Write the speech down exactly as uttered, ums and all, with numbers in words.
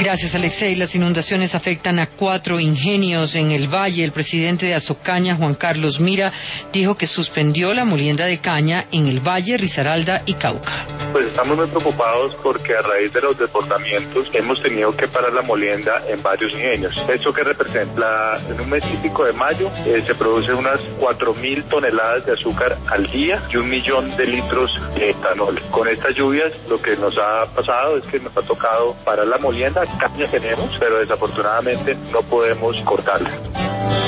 Gracias, Alexei. Las inundaciones afectan a cuatro ingenios en el valle. El presidente de Azocaña, Juan Carlos Mira, dijo que suspendió la molienda de caña en el valle, Risaralda y Cauca. Pues estamos muy preocupados porque a raíz de los desbordamientos hemos tenido que parar la molienda en varios ingenios. ¿Esto qué representa? La, en un mes típico de mayo eh, se producen unas cuatro mil toneladas de azúcar al día y un millón de litros de etanol. Con estas lluvias lo que nos ha pasado es que nos ha tocado parar la molienda. Caña tenemos, pero desafortunadamente no podemos cortarla.